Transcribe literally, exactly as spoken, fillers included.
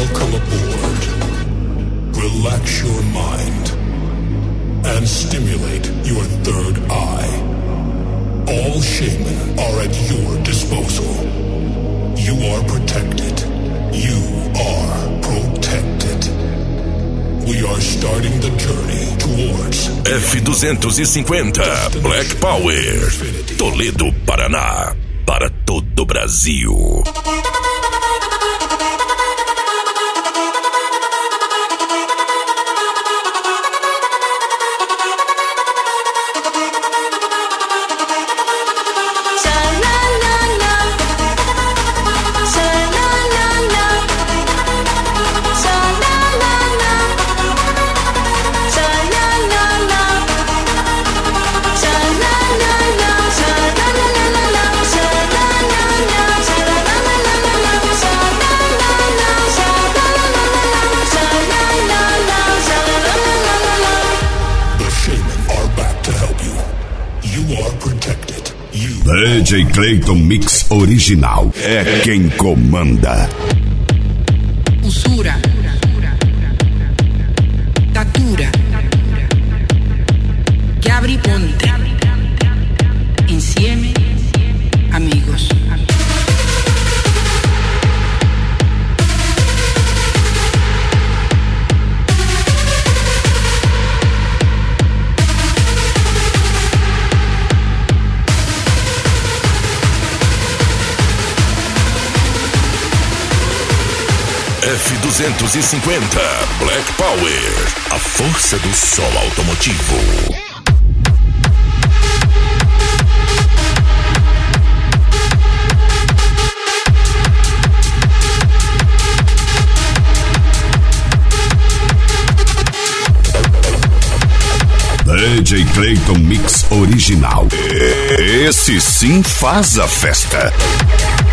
Welcome aboard. Relax your mind and stimulate your third eye. All shaman are at your disposal. You are protected. You are protected. We are starting the journey towards F duzentos e cinquenta Black Power, Toledo, Paraná, para todo o Brasil. D J Clayton Mix Original é quem comanda. Usura, Tatura, que abre ponte, insieme, amigos. F duzentos e cinquenta Black Power, a força do sol automotivo. D J Clayton Mix Original. Esse sim faz a festa.